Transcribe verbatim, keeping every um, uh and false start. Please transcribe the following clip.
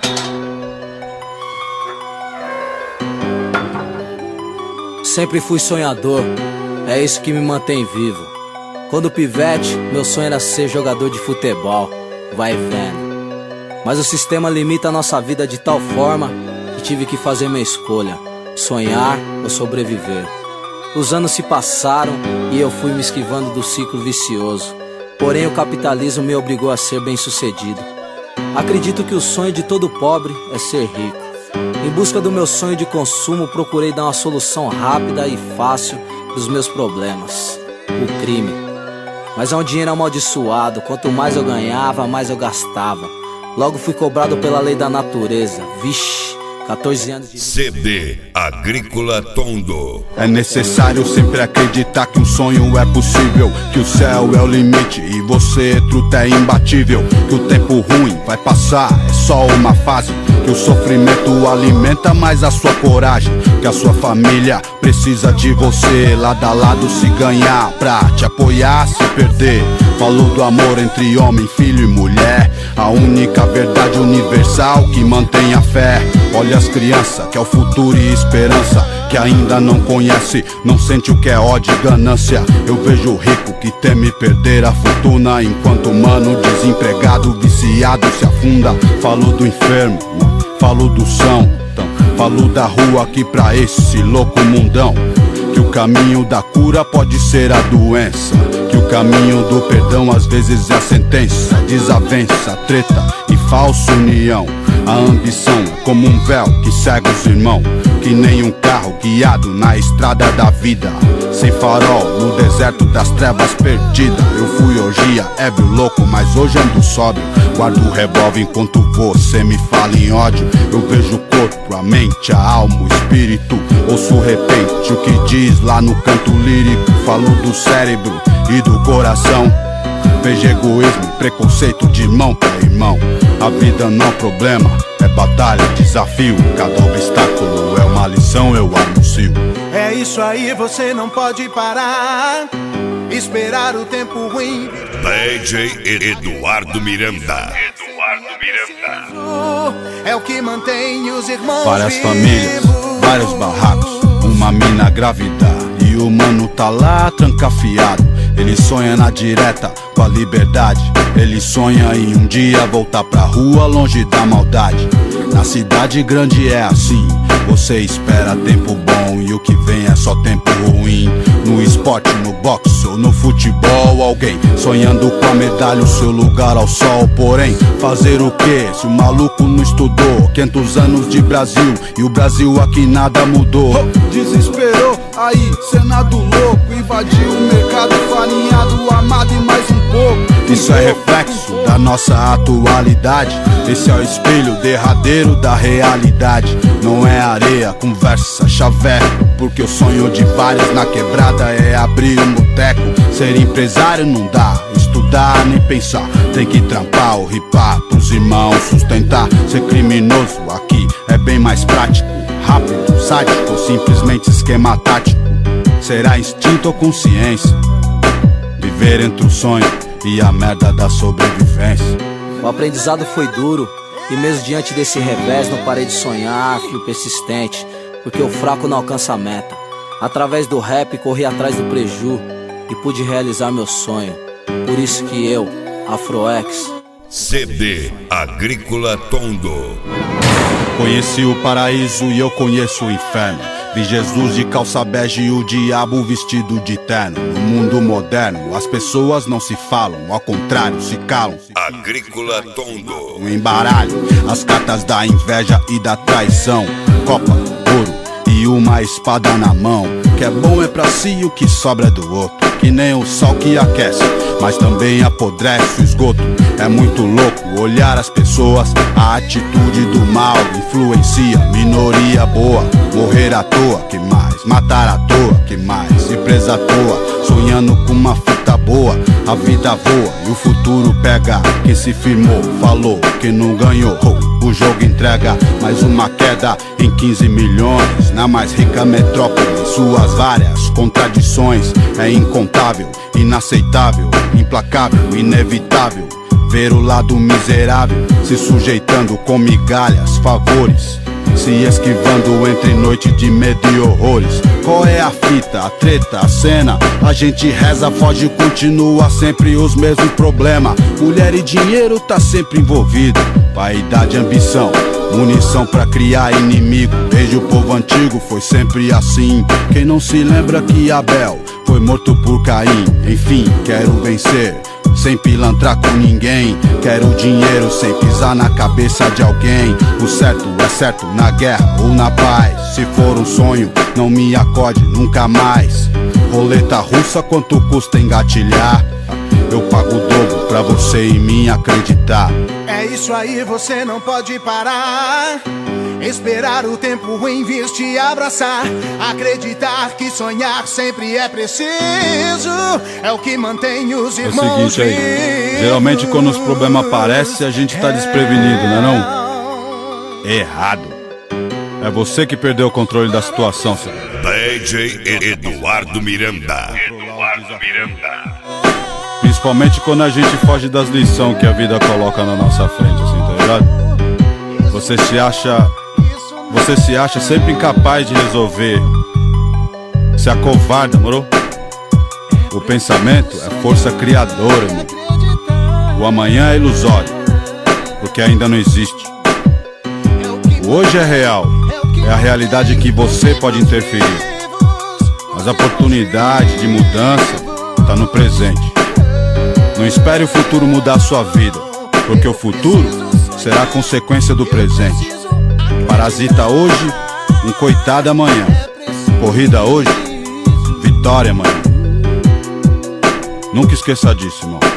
Sempre fui sonhador, é isso que me mantém vivo. Quando pivete, meu sonho era ser jogador de futebol, vai vendo. Mas o sistema limita a nossa vida de tal forma que tive que fazer minha escolha: sonhar ou sobreviver. Os anos se passaram e eu fui me esquivando do ciclo vicioso. Porém o capitalismo me obrigou a ser bem-sucedido. Acredito que o sonho de todo pobre é ser rico. Em busca do meu sonho de consumo, procurei dar uma solução rápida e fácil dos meus problemas: o crime. Mas é um dinheiro amaldiçoado, quanto mais eu ganhava, mais eu gastava. Logo fui cobrado pela lei da natureza. Vixe, quatorze anos de... C D Agrícola Tondo. É necessário sempre acreditar que um sonho é possível, que o céu é o limite e você, truta, é imbatível. Que o tempo ruim vai passar, é só uma fase. Que o sofrimento alimenta mais a sua coragem. Que a sua família precisa de você, lado a lado se ganhar, pra te apoiar, se perder. Falou do amor entre homem, filho e mulher, a única verdade universal que mantém a fé. Olha as crianças, que é o futuro e esperança, que ainda não conhece, não sente o que é ódio e ganância. Eu vejo o rico que teme perder a fortuna, enquanto o mano desempregado, viciado se afunda. Falou do enfermo, falou do são, falou da rua que pra esse louco mundão. Que o caminho da cura pode ser a doença, que o caminho do perdão às vezes é a sentença. Desavença, treta e falsa união. A ambição é como um véu que cega os irmãos, que nem um carro guiado na estrada da vida, sem farol, no deserto das trevas perdida. Eu fui orgia, ébrio, louco, mas hoje ando sóbrio. Guardo o revólver enquanto você me fala em ódio. Eu vejo o corpo, a mente, a alma, o espírito. Ouço repente o que diz lá no canto lírico. Falo do cérebro e do coração. Vejo egoísmo e preconceito de irmão pra irmão. A vida não é problema, é batalha, desafio. Cada obstáculo é uma lição, eu anuncio. É isso aí, você não pode parar, esperar o tempo ruim. D J Eduardo Miranda. Eduardo Miranda. É o que mantém os irmãos Várias vivos. famílias, vários barracos, uma mina grávida e o mano tá lá trancafiado. Ele sonha na direta com a liberdade. Ele sonha em um dia voltar pra rua longe da maldade. Na cidade grande é assim, você espera tempo bom e o que vem é só tempo ruim. No esporte, no boxe ou no futebol, alguém sonhando com a medalha, o seu lugar ao sol. Porém, fazer o que se o maluco não estudou? quinhentos anos de Brasil e o Brasil aqui nada mudou. Desesperou, aí Senado louco, invadiu o mercado farinhado, amado e mais um pouco. Isso é reflexo da nossa atualidade. Esse é o espelho derradeiro da realidade. Não é areia, conversa, chaveco, porque o sonho de vários na quebrada é abrir um boteco. Ser empresário não dá, estudar nem pensar. Tem que trampar ou ripar pros irmãos sustentar. Ser criminoso aqui é bem mais prático, rápido, sádico ou simplesmente esquema tático. Será instinto ou consciência? Viver entre o sonho e a merda da sobrevivência. O aprendizado foi duro e mesmo diante desse revés não parei de sonhar, fui persistente, porque o fraco não alcança a meta. Através do rap corri atrás do preju e pude realizar meu sonho. Por isso que eu, Afroex, C D Agrícola Tondo. Conheci o paraíso e eu conheço o inferno. Vi Jesus de calça bege e o diabo vestido de terno. No mundo moderno, as pessoas não se falam, ao contrário, se calam. Agrícola Tondo. Um embaralho, as cartas da inveja e da traição. Copa, ouro e uma espada na mão. O que é bom é pra si, o que sobra é do outro. Que nem o sol que aquece, mas também apodrece o esgoto. É muito louco olhar as pessoas, a atitude do mal influencia. Minoria boa, morrer à toa, que mais? Matar à toa, que mais? Empresa à toa, sonhando com uma fita boa. A vida voa e o futuro pega. Quem se firmou, falou que não ganhou. O jogo entrega mais uma queda em quinze milhões. Na mais rica metrópole, suas várias contradições. É incontável, inaceitável, implacável, inevitável. ver o lado miserável se sujeitando com migalhas, favores, se esquivando entre noite de medo e horrores. Qual é a fita, a treta, a cena? A gente reza, foge e continua sempre os mesmos problemas. Mulher e dinheiro tá sempre envolvido, vaidade e ambição, munição pra criar inimigo. Desde o povo antigo foi sempre assim. Quem não se lembra que Abel foi morto por Caim? Enfim, quero vencer sem pilantrar com ninguém. Quero dinheiro sem pisar na cabeça de alguém. O certo é certo na guerra ou na paz. Se for um sonho, não me acorde nunca mais. Roleta russa, quanto custa engatilhar? Eu pago o dobro pra você em mim acreditar. É isso aí, você não pode parar. Esperar o tempo ruim vir te abraçar. Acreditar que sonhar sempre é preciso. É o que mantém os irmãos. É o seguinte aí, geralmente quando os problemas aparecem a gente tá desprevenido, não é não? Errado. É você que perdeu o controle da situação, senhor. D J Eduardo Miranda. Eduardo Miranda. Principalmente quando a gente foge das lições que a vida coloca na nossa frente, assim, tá ligado? Você se acha... Você se acha sempre incapaz de resolver. Se acovarda, moro? O pensamento é força criadora, irmão. O amanhã é ilusório, porque ainda não existe. O hoje é real, é a realidade que você pode interferir. Mas a oportunidade de mudança tá no presente. Não espere o futuro mudar a sua vida, porque o futuro será a consequência do presente. Parasita hoje, um coitado amanhã. Corrida hoje, vitória amanhã. Nunca esqueça disso, irmão.